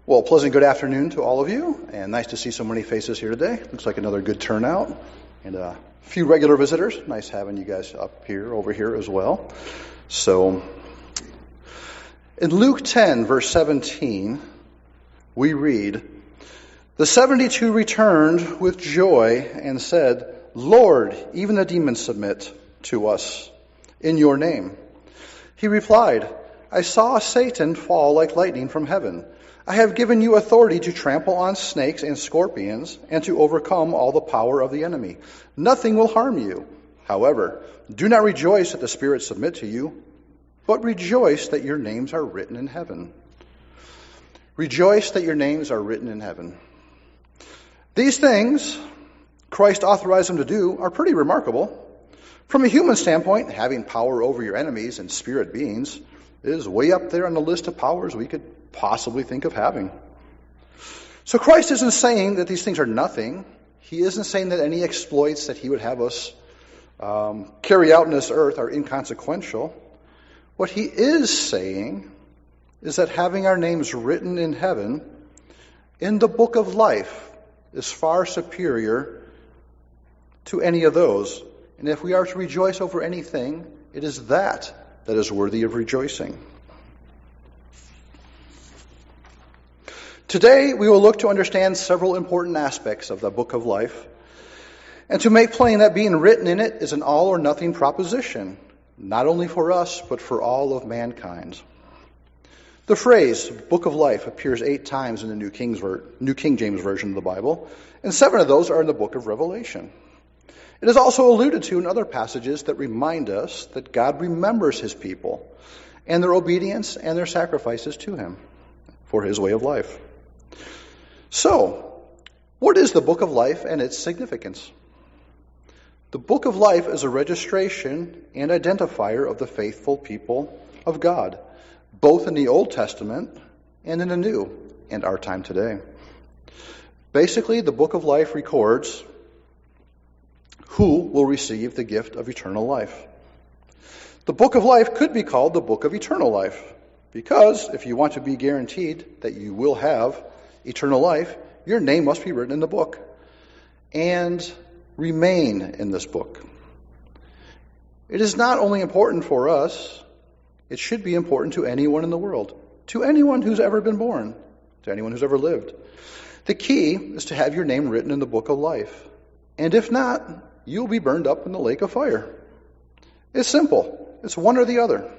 Well, pleasant good afternoon to all of you, and nice to see so many faces here today. Looks like another good turnout, and a few regular visitors. Nice having you guys up here, over here as well. So, in Luke 10, verse 17, we read, "The 72 returned with joy and said, 'Lord, even the demons submit to us in your name.' He replied, 'I saw Satan fall like lightning from heaven. I have given you authority to trample on snakes and scorpions and to overcome all the power of the enemy. Nothing will harm you. However, do not rejoice that the spirits submit to you, but rejoice that your names are written in heaven.'" Rejoice that your names are written in heaven. These things Christ authorized them to do are pretty remarkable. From a human standpoint, having power over your enemies and spirit beings is way up there on the list of powers we could possibly think of having. So Christ isn't saying that these things are nothing. He isn't saying that any exploits that he would have us carry out on this earth are inconsequential. What he is saying is that having our names written in heaven, in the book of life, is far superior to any of those. And if we are to rejoice over anything, it is that is worthy of rejoicing. Today, we will look to understand several important aspects of the book of life, and to make plain that being written in it is an all or nothing proposition, not only for us, but for all of mankind. The phrase, book of life, appears 8 times in the New King James Version of the Bible, and 7 of those are in the book of Revelation. It is also alluded to in other passages that remind us that God remembers his people and their obedience and their sacrifices to him for his way of life. So, what is the book of life and its significance? The book of life is a registration and identifier of the faithful people of God, both in the Old Testament and in the New, and our time today. Basically, the book of life records who will receive the gift of eternal life. The book of life could be called the book of eternal life, because if you want to be guaranteed that you will have eternal life, your name must be written in the book and remain in this book. It is not only important for us, it should be important to anyone in the world, to anyone who's ever been born, to anyone who's ever lived. The key is to have your name written in the book of life. And if not, you'll be burned up in the lake of fire. It's simple. It's one or the other.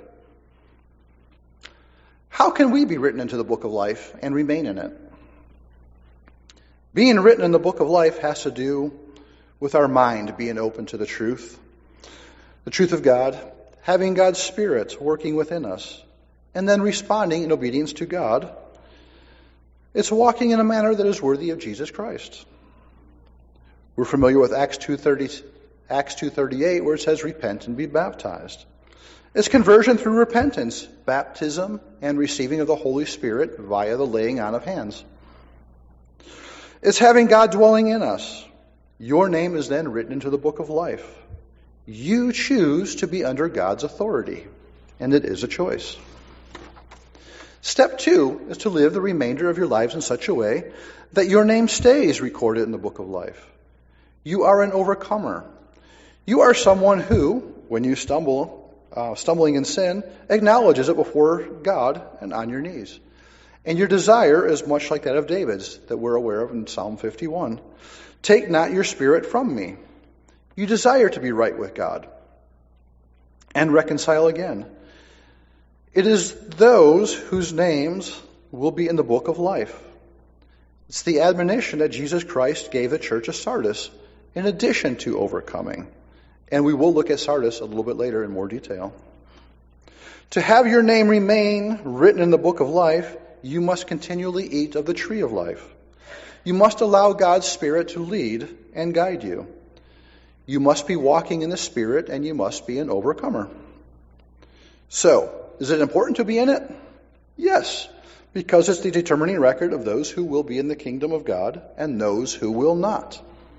How can we be written into the book of life and remain in it? Being written in the book of life has to do with our mind being open to the truth of God, having God's Spirit working within us, and then responding in obedience to God. It's walking in a manner that is worthy of Jesus Christ. We're familiar with Acts 2:38, where it says, "Repent and be baptized." It's conversion through repentance, baptism, and receiving of the Holy Spirit via the laying on of hands. It's having God dwelling in us. Your name is then written into the book of life. You choose to be under God's authority, and it is a choice. Step 2 is to live the remainder of your lives in such a way that your name stays recorded in the book of life. You are an overcomer. You are someone who, when you stumbling in sin, acknowledges it before God and on your knees. And your desire is much like that of David's that we're aware of in Psalm 51. "Take not your spirit from me." You desire to be right with God and reconcile again. It is those whose names will be in the book of life. It's the admonition that Jesus Christ gave the church of Sardis in addition to overcoming. And we will look at Sardis a little bit later in more detail. To have your name remain written in the book of life, you must continually eat of the tree of life. You must allow God's Spirit to lead and guide you. You must be walking in the Spirit, and you must be an overcomer. So, is it important to be in it? Yes, because it's the determining record of those who will be in the kingdom of God and those who will not.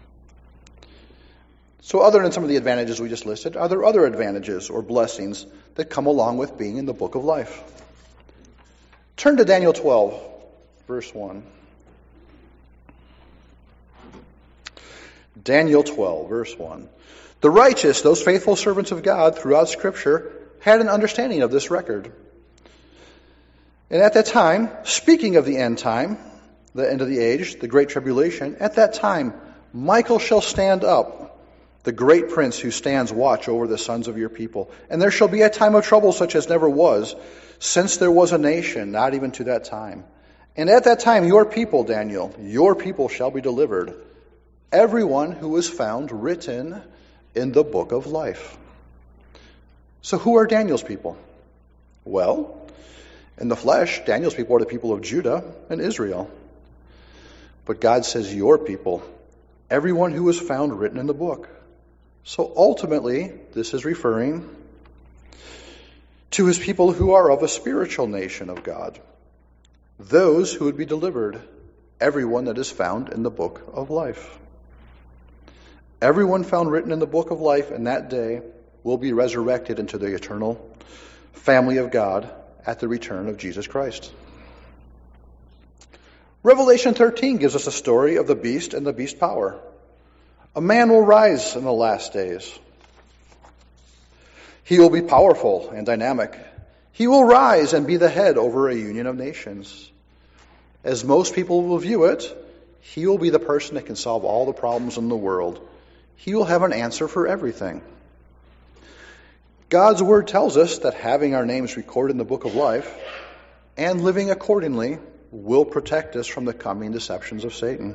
So other than some of the advantages we just listed, are there other advantages or blessings that come along with being in the book of life? Turn to Daniel 12. verse 1. Daniel 12, verse 1. The righteous, those faithful servants of God throughout Scripture, had an understanding of this record. And at that time, speaking of the end time, the end of the age, the great tribulation, at that time, Michael shall stand up, the great prince who stands watch over the sons of your people. And there shall be a time of trouble such as never was, since there was a nation, not even to that time. And at that time, your people, Daniel, your people shall be delivered, everyone who is found written in the book of life. So who are Daniel's people? Well, in the flesh, Daniel's people are the people of Judah and Israel. But God says your people, everyone who is found written in the book. So ultimately, this is referring to his people who are of a spiritual nation of God. Those who would be delivered, everyone that is found in the book of life. Everyone found written in the book of life in that day will be resurrected into the eternal family of God at the return of Jesus Christ. Revelation 13 gives us a story of the beast and the beast power. A man will rise in the last days. He will be powerful and dynamic. He will rise and be the head over a union of nations. As most people will view it, he will be the person that can solve all the problems in the world. He will have an answer for everything. God's word tells us that having our names recorded in the book of life and living accordingly will protect us from the coming deceptions of Satan.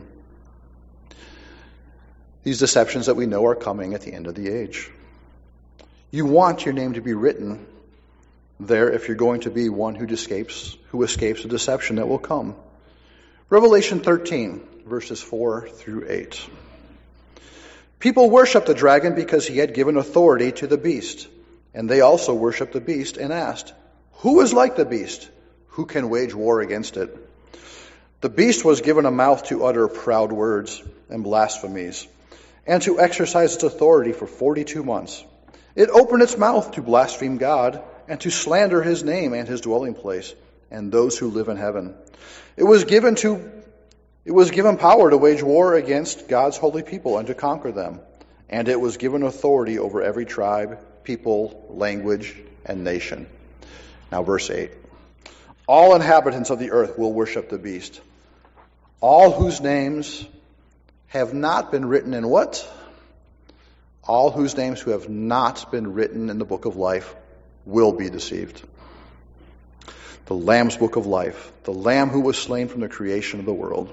These deceptions that we know are coming at the end of the age. You want your name to be written there if you're going to be one who escapes the deception that will come. Revelation 13, verses 4 through 8. People worshiped the dragon because he had given authority to the beast. And they also worshiped the beast and asked, who is like the beast? Who can wage war against it? The beast was given a mouth to utter proud words and blasphemies, and to exercise its authority for 42 months. It opened its mouth to blaspheme God and to slander his name and his dwelling place and those who live in heaven. It was given power to wage war against God's holy people and to conquer them. And it was given authority over every tribe, people, language, and nation. Now verse 8. All inhabitants of the earth will worship the beast. All whose names have not been written in what? All whose names who have not been written in the book of life will be deceived. The Lamb's book of life. The Lamb who was slain from the creation of the world.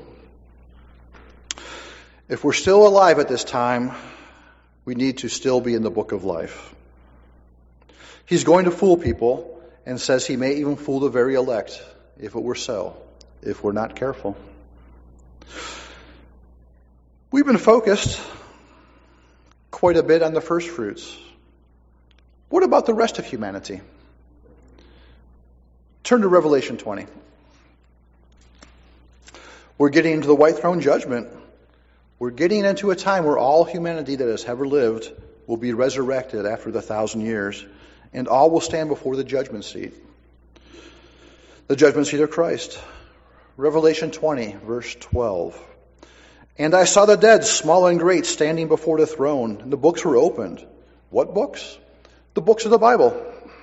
If we're still alive at this time, we need to still be in the book of life. He's going to fool people and says he may even fool the very elect if it were so, if we're not careful. We've been focused quite a bit on the first fruits. What about the rest of humanity? Turn to Revelation 20. We're getting into the white throne judgment. We're getting into a time where all humanity that has ever lived will be resurrected after the 1,000 years, and all will stand before the judgment seat. The judgment seat of Christ. Revelation 20, verse 12. And I saw the dead, small and great, standing before the throne, and the books were opened. What books? The books of the Bible.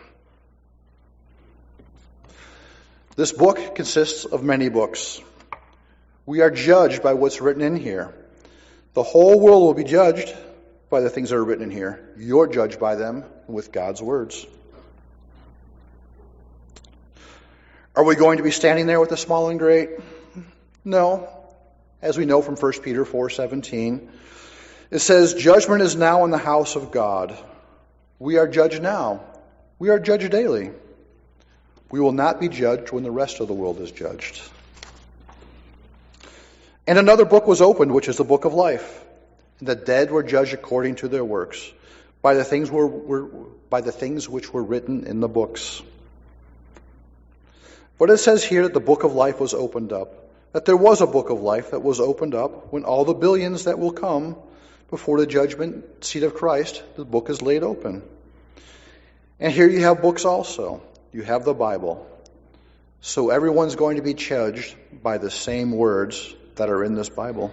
This book consists of many books. We are judged by what's written in here. The whole world will be judged by the things that are written in here. You're judged by them with God's words. Are we going to be standing there with the small and great? No. As we know from 1 Peter 4:17, it says, judgment is now in the house of God. We are judged now. We are judged daily. We will not be judged when the rest of the world is judged. And another book was opened, which is the book of life. And the dead were judged according to their works, by the things which were written in the books. But it says here that the book of life was opened up. That there was a book of life that was opened up when all the billions that will come before the judgment seat of Christ, the book is laid open. And here you have books also. You have the Bible. So everyone's going to be judged by the same words that are in this Bible.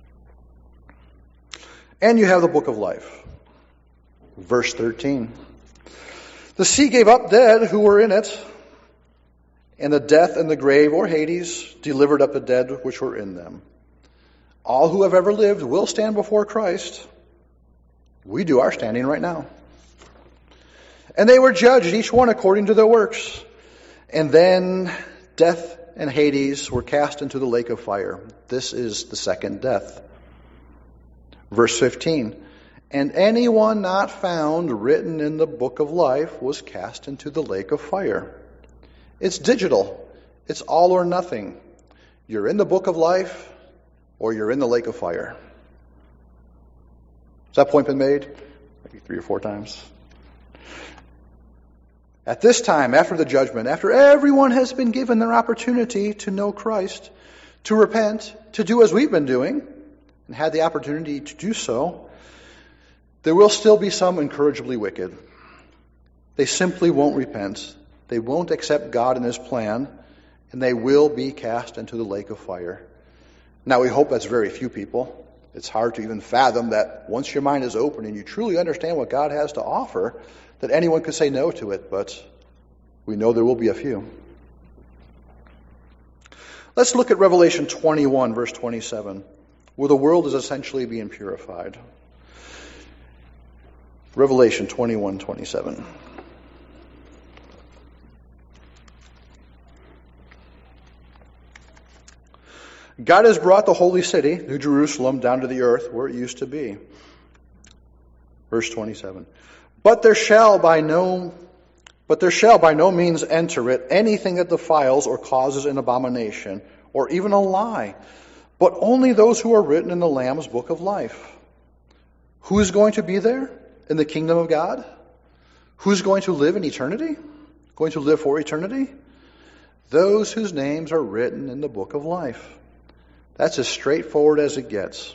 And you have the book of life. Verse 13. The sea gave up dead who were in it, and the death and the grave, or Hades, delivered up the dead which were in them. All who have ever lived will stand before Christ. We do our standing right now. And they were judged, each one according to their works. And then death and Hades were cast into the lake of fire. This is the second death. Verse 15. And anyone not found written in the book of life was cast into the lake of fire. It's digital. It's all or nothing. You're in the book of life or you're in the lake of fire. Has that point been made? Maybe 3 or 4 times. At this time, after the judgment, after everyone has been given their opportunity to know Christ, to repent, to do as we've been doing, and had the opportunity to do so, there will still be some incorrigibly wicked. They simply won't repent. They won't accept God and His plan, and they will be cast into the lake of fire. Now, we hope that's very few people. It's hard to even fathom that once your mind is open and you truly understand what God has to offer, that anyone could say no to it, but we know there will be a few. Let's look at Revelation 21, verse 27, where the world is essentially being purified. Revelation 21, 27. God has brought the holy city, New Jerusalem, down to the earth where it used to be. Verse 27. But there shall by no means enter it anything that defiles or causes an abomination, or even a lie, but only those who are written in the Lamb's book of life. Who is going to be there in the kingdom of God? Who's going to live in eternity? Going to live for eternity? Those whose names are written in the book of life. That's as straightforward as it gets.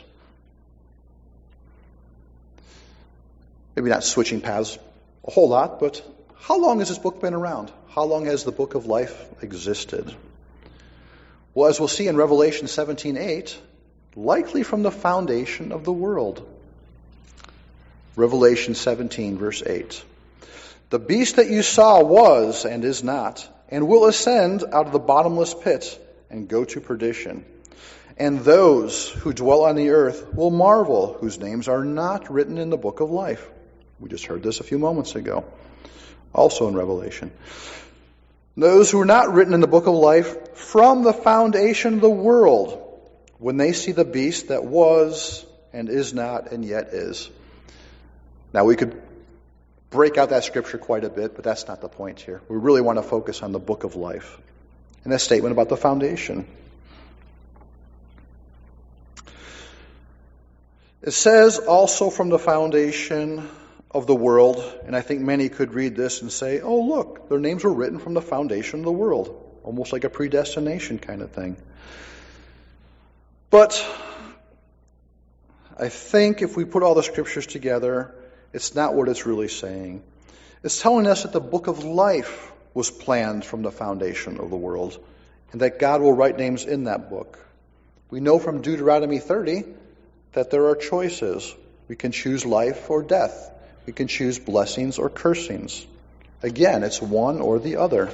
Maybe not switching paths a whole lot, but how long has this book been around? How long has the book of life existed? Well, as we'll see in Revelation 17:8, likely from the foundation of the world. Revelation 17, verse 8. The beast that you saw was and is not, and will ascend out of the bottomless pit and go to perdition. And those who dwell on the earth will marvel, whose names are not written in the book of life. We just heard this a few moments ago, also in Revelation. Those who are not written in the book of life from the foundation of the world, when they see the beast that was and is not and yet is. Now we could break out that scripture quite a bit, but that's not the point here. We really want to focus on the book of life and that statement about the foundation. It says also from the foundation of the world, and I think many could read this and say, oh look, their names were written from the foundation of the world. Almost like a predestination kind of thing. But I think if we put all the scriptures together, it's not what it's really saying. It's telling us that the book of life was planned from the foundation of the world, and that God will write names in that book. We know from Deuteronomy 30 that there are choices. We can choose life or death. We can choose blessings or cursings. Again, it's one or the other.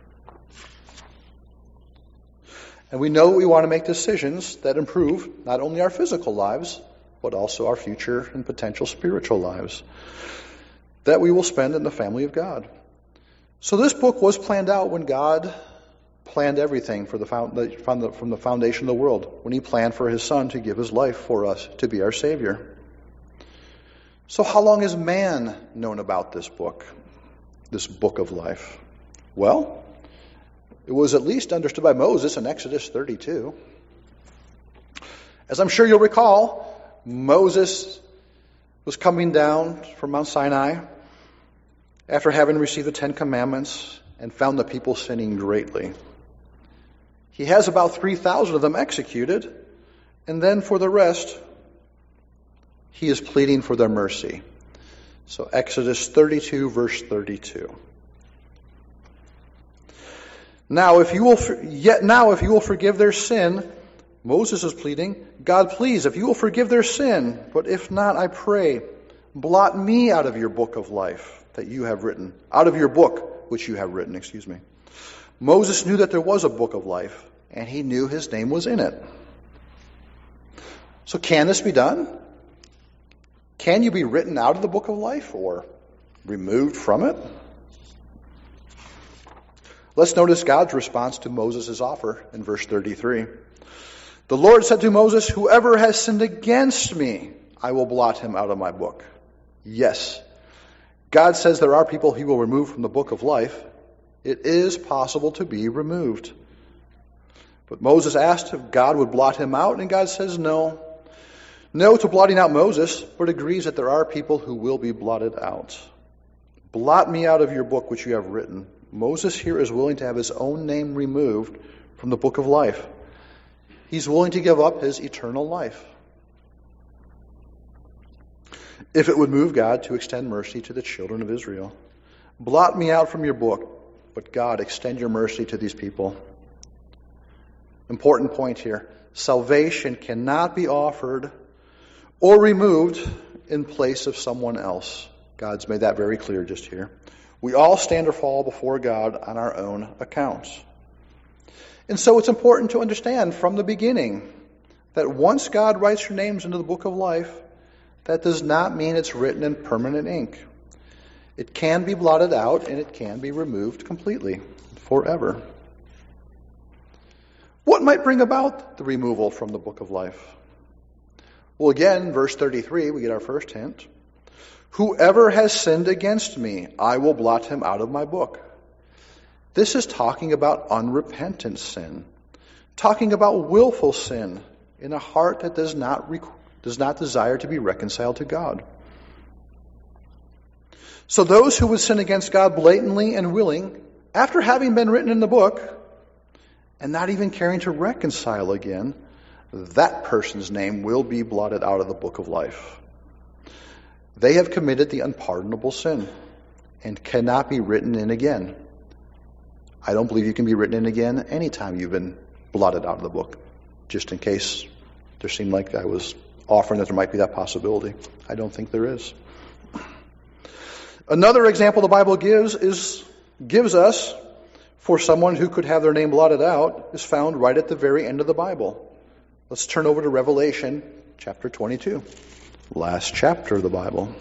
And we know we want to make decisions that improve not only our physical lives, but also our future and potential spiritual lives that we will spend in the family of God. So this book was planned out when God planned everything from the foundation of the world, when He planned for His Son to give His life for us, to be our Savior. So how long has man known about this book of life? Well, it was at least understood by Moses in Exodus 32. As I'm sure you'll recall, Moses was coming down from Mount Sinai after having received the 10 Commandments and found the people sinning greatly. He has about 3,000 of them executed, and then for the rest, he is pleading for their mercy. So Exodus 32, verse 32. Now, if you will forgive their sin, Moses is pleading, God, please, if you will forgive their sin, but if not, I pray, blot me out of your book of life that you have written, out of your book which you have written, excuse me. Moses knew that there was a book of life, and he knew his name was in it. So can this be done? Can you be written out of the book of life or removed from it? Let's notice God's response to Moses' offer in verse 33. The Lord said to Moses, whoever has sinned against me, I will blot him out of my book. Yes, God says there are people he will remove from the book of life. It is possible to be removed. But Moses asked if God would blot him out, and God says no. No to blotting out Moses, but agrees that there are people who will be blotted out. Blot me out of your book which you have written. Moses here is willing to have his own name removed from the book of life. He's willing to give up his eternal life. If it would move God to extend mercy to the children of Israel. Blot me out from your book, but God, extend your mercy to these people. Important point here. Salvation cannot be offered or removed in place of someone else. God's made that very clear just here. We all stand or fall before God on our own accounts. And so it's important to understand from the beginning that once God writes your names into the book of life, that does not mean it's written in permanent ink. It can be blotted out and it can be removed completely, forever. What might bring about the removal from the book of life? Well, again, verse 33, we get our first hint. Whoever has sinned against me, I will blot him out of my book. This is talking about unrepentant sin, talking about willful sin in a heart that does not desire to be reconciled to God. So those who would sin against God blatantly and willing, after having been written in the book, and not even caring to reconcile again, that person's name will be blotted out of the book of life. They have committed the unpardonable sin and cannot be written in again. I don't believe you can be written in again anytime you've been blotted out of the book. Just in case there seemed like I was offering that there might be that possibility. I don't think there is. Another example the Bible gives us for someone who could have their name blotted out is found right at the very end of the Bible. Let's turn over to Revelation chapter 22, last chapter of the Bible.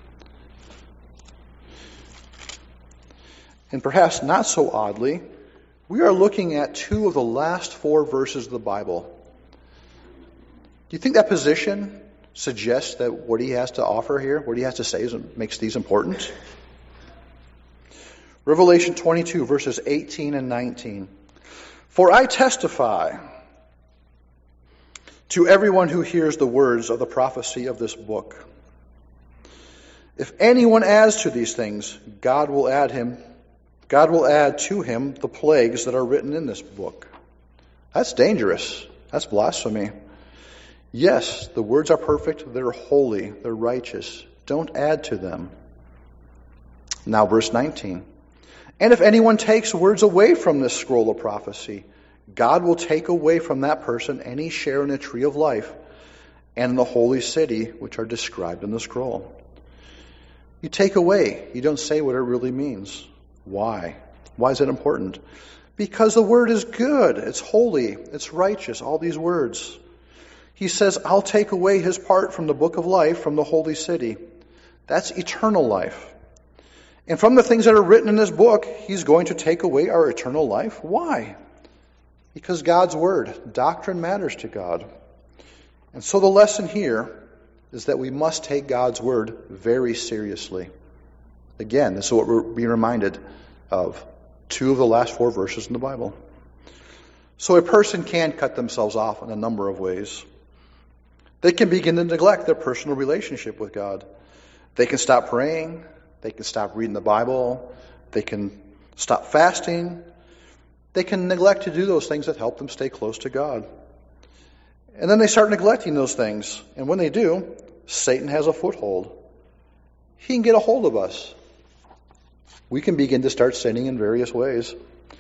And perhaps not so oddly, we are looking at two of the last 4 verses of the Bible. Do you think that position suggests that what he has to offer here, what he has to say, makes these important? Revelation 22, verses 18 and 19. For I testify to everyone who hears the words of the prophecy of this book. If anyone adds to these things, God will add to him the plagues that are written in this book. That's dangerous. That's blasphemy. Yes, the words are perfect, they're holy, they're righteous. Don't add to them. Now verse 19. And if anyone takes words away from this scroll of prophecy, God will take away from that person any share in the tree of life and in the holy city which are described in the scroll. You take away, you don't say what it really means. Why? Why is it important? Because the word is good, it's holy, it's righteous, all these words. He says, I'll take away his part from the book of life, from the holy city. That's eternal life. And from the things that are written in this book, he's going to take away our eternal life. Why? Because God's word, doctrine matters to God. And so the lesson here is that we must take God's word very seriously. Again, this is what we're being reminded of. 2 of the last 4 verses in the Bible. So a person can cut themselves off in a number of ways. They can begin to neglect their personal relationship with God. They can stop praying. They can stop reading the Bible. They can stop fasting. They can neglect to do those things that help them stay close to God. And then they start neglecting those things. And when they do, Satan has a foothold. He can get a hold of us. We can begin to start sinning in various ways.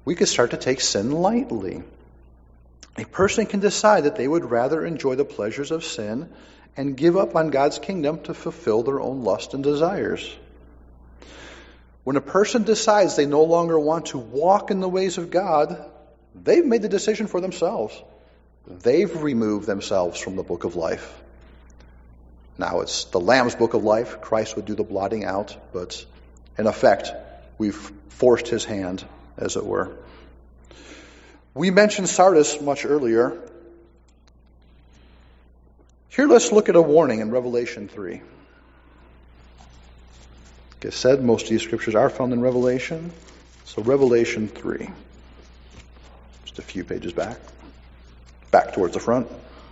we could start to take sin lightly. A person can decide that they would rather enjoy the pleasures of sin and give up on God's kingdom to fulfill their own lust and desires. When a person decides they no longer want to walk in the ways of God, they've made the decision for themselves. They've removed themselves from the book of life. Now it's the Lamb's book of life. Christ would do the blotting out, but in effect, we've forced his hand, as it were. We mentioned Sardis much earlier. Here let's look at a warning in Revelation 3. Like I said, most of these scriptures are found in Revelation. So Revelation 3. Just a few pages back. Back towards the front.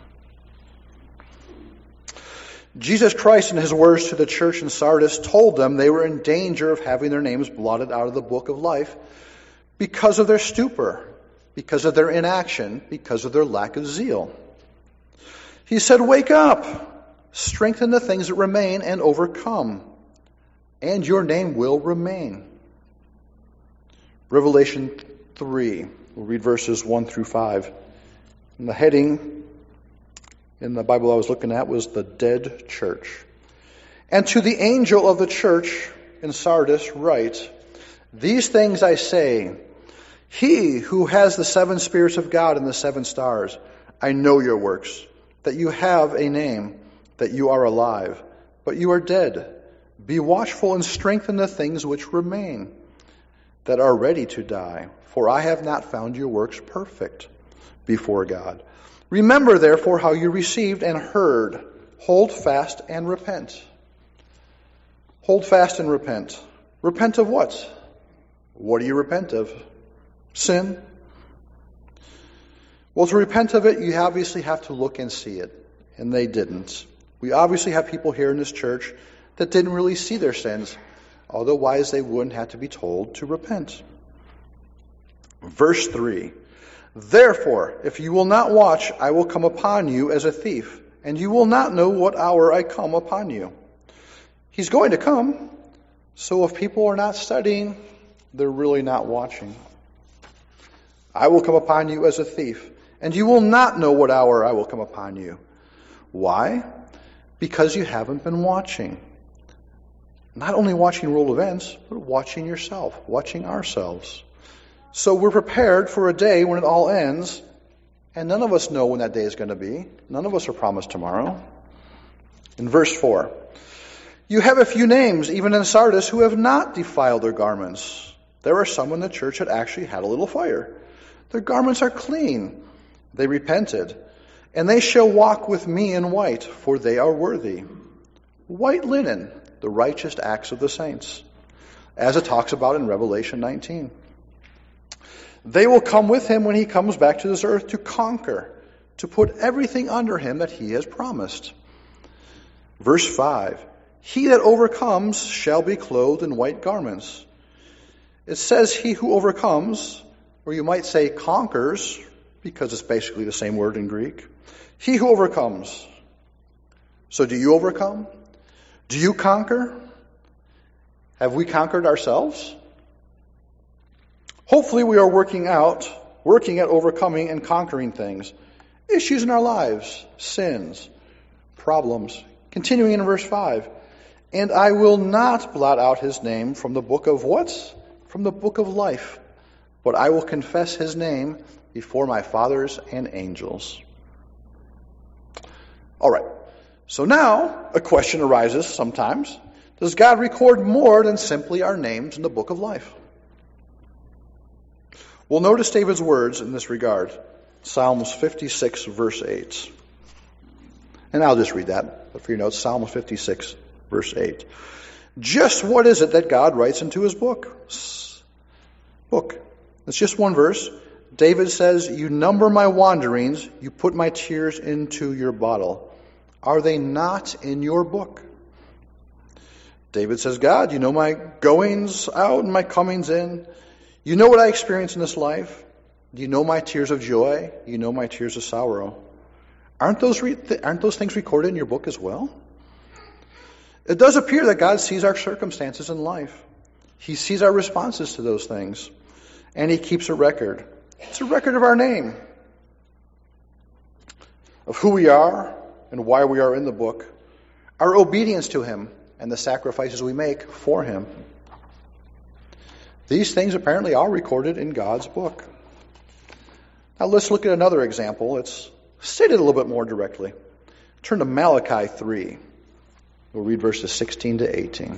Jesus Christ, in his words to the church in Sardis, told them they were in danger of having their names blotted out of the book of life because of their stupor, because of their inaction, because of their lack of zeal. He said, "Wake up, strengthen the things that remain and overcome, and your name will remain." Revelation 3, we'll read verses 1 through 5. And the heading in the Bible I was looking at was the dead church. "And to the angel of the church in Sardis write, These things I say, he who has the 7 spirits of God and the 7 stars, I know your works, that you have a name, that you are alive, but you are dead. Be watchful and strengthen the things which remain, that are ready to die, for I have not found your works perfect before God. Remember, therefore, how you received and heard. Hold fast and repent." Hold fast and repent. Repent of what? What do you repent of? Sin? Well, to repent of it, you obviously have to look and see it. And they didn't. We obviously have people here in this church that didn't really see their sins. Otherwise, they wouldn't have to be told to repent. Verse 3. "Therefore, if you will not watch, I will come upon you as a thief, and you will not know what hour I come upon you." He's going to come. So if people are not studying, they're really not watching. "I will come upon you as a thief, and you will not know what hour I will come upon you." Why? Because you haven't been watching. Not only watching world events, but watching yourself, watching ourselves. So we're prepared for a day when it all ends, and none of us know when that day is going to be. None of us are promised tomorrow. In verse 4, "You have a few names, even in Sardis, who have not defiled their garments." There are some in the church that actually had a little fire. Their garments are clean. They repented. "And they shall walk with me in white, for they are worthy. White linen, the righteous acts of the saints," as it talks about in Revelation 19. "They will come with him when he comes back to this earth to conquer, to put everything under him that he has promised." Verse 5, "He that overcomes shall be clothed in white garments." It says he who overcomes, or you might say conquers, because it's basically the same word in Greek. He who overcomes. So do you overcome? Do you conquer? Have we conquered ourselves? Hopefully we are working at overcoming and conquering things. Issues in our lives, sins, problems. Continuing in verse 5. "And I will not blot out his name from the book of" what? "From the book of life. But I will confess his name before my fathers and angels." All right. So now a question arises sometimes. Does God record more than simply our names in the book of life? Well, notice David's words in this regard. Psalms 56, verse 8. And I'll just read that. But for your notes, Psalms 56, verse 8. Just what is it that God writes into his book? It's just one verse. David says, "You number my wanderings, you put my tears into your bottle. Are they not in your book?" David says, "God, you know my goings out and my comings in. You know what I experience in this life. You know my tears of joy. You know my tears of sorrow. Aren't those things recorded in your book as well?" It does appear that God sees our circumstances in life. He sees our responses to those things. and he keeps a record. It's a record of our name, of who we are and why we are in the book, our obedience to him, and the sacrifices we make for him. These things apparently are recorded in God's book. Now let's look at another example. It's stated a little bit more directly. Turn to Malachi 3. We'll read verses 16 to 18.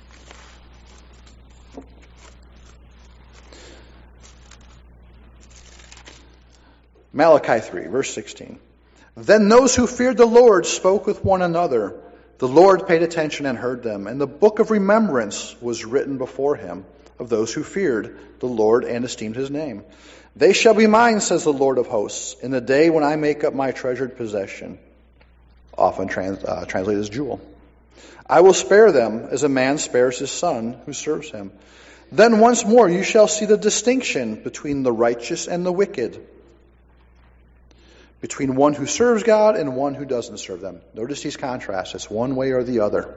Malachi 3, verse 16. Then those who feared the Lord spoke with one another. The Lord paid attention and heard them, and the book of remembrance was written before him of those who feared the Lord and esteemed his name. They shall be mine, says the Lord of hosts, in the day when I make up my treasured possession, often translated as jewel. I will spare them as a man spares his son who serves him. Then once more you shall see the distinction between the righteous and the wicked, between one who serves God and one who doesn't serve them. Notice these contrasts. It's one way or the other.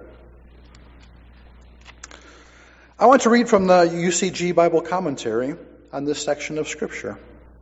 I want to read from the UCG Bible commentary on this section of Scripture.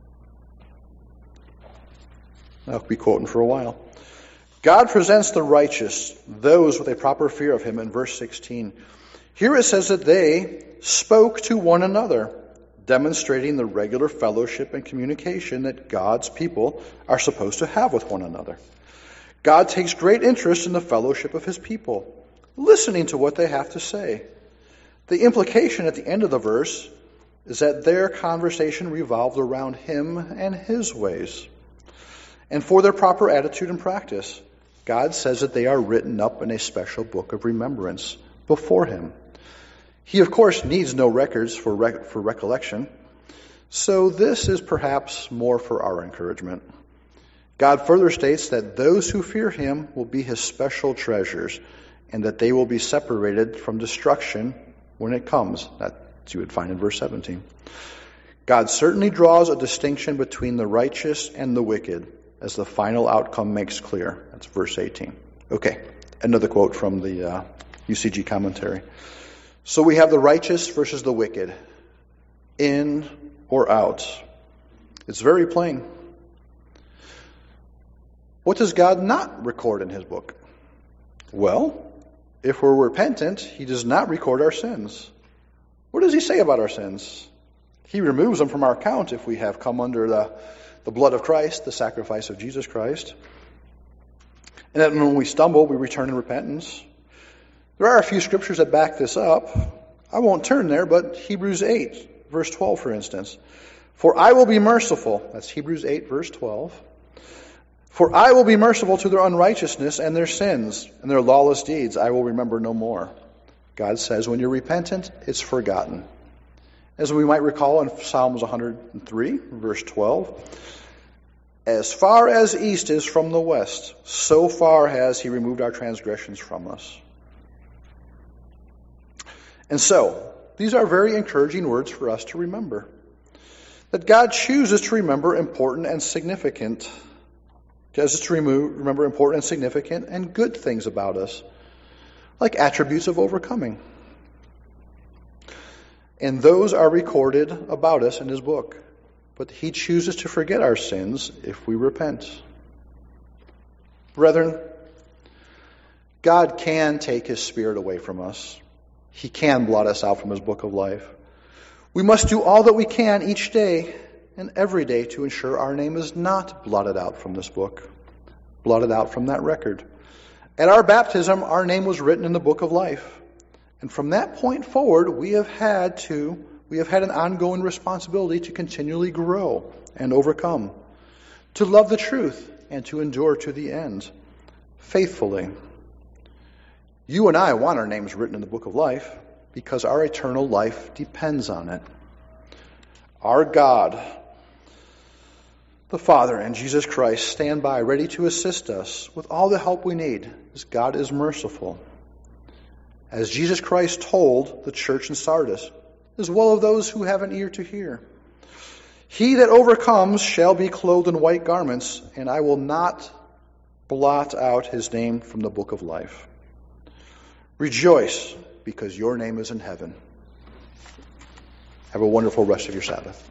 I'll be quoting for a while. God presents the righteous, those with a proper fear of him, in verse 16. Here it says that they spoke to one another, demonstrating the regular fellowship and communication that God's people are supposed to have with one another. God takes great interest in the fellowship of his people, listening to what they have to say. The implication at the end of the verse is that their conversation revolved around him and his ways. And for their proper attitude and practice, God says that they are written up in a special book of remembrance before him. He, of course, needs no records for recollection, so this is perhaps more for our encouragement. God further states that those who fear him will be his special treasures, and that they will be separated from destruction when it comes. That you would find in verse 17. God certainly draws a distinction between the righteous and the wicked, as the final outcome makes clear. That's verse 18. Okay, another quote from the UCG commentary. So we have the righteous versus the wicked, in or out. It's very plain. What does God not record in his book? Well, if we're repentant, he does not record our sins. What does he say about our sins? He removes them from our account if we have come under the blood of Christ, the sacrifice of Jesus Christ. And then when we stumble, we return in repentance. There are a few scriptures that back this up. I won't turn there, but Hebrews 8, verse 12, for instance. For I will be merciful. That's Hebrews 8, verse 12. For I will be merciful to their unrighteousness and their sins, and their lawless deeds I will remember no more. God says when you're repentant, it's forgotten. As we might recall in Psalms 103, verse 12, as far as east is from the west, so far has he removed our transgressions from us. And so, these are very encouraging words for us to remember. That God chooses to remember important and significant, remember important and significant and good things about us, like attributes of overcoming. And those are recorded about us in his book. But he chooses to forget our sins if we repent. Brethren, God can take his Spirit away from us. He can blot us out from his book of life. We must do all that we can each day and every day to ensure our name is not blotted out from this book, blotted out from that record. At our baptism, our name was written in the book of life. And from that point forward, we have had an ongoing responsibility to continually grow and overcome, to love the truth and to endure to the end, faithfully. You and I want our names written in the book of life because our eternal life depends on it. Our God, the Father, and Jesus Christ stand by ready to assist us with all the help we need, as God is merciful. As Jesus Christ told the church in Sardis, as well as those who have an ear to hear. He that overcomes shall be clothed in white garments, and I will not blot out his name from the book of life. Rejoice, because your name is in heaven. Have a wonderful rest of your Sabbath.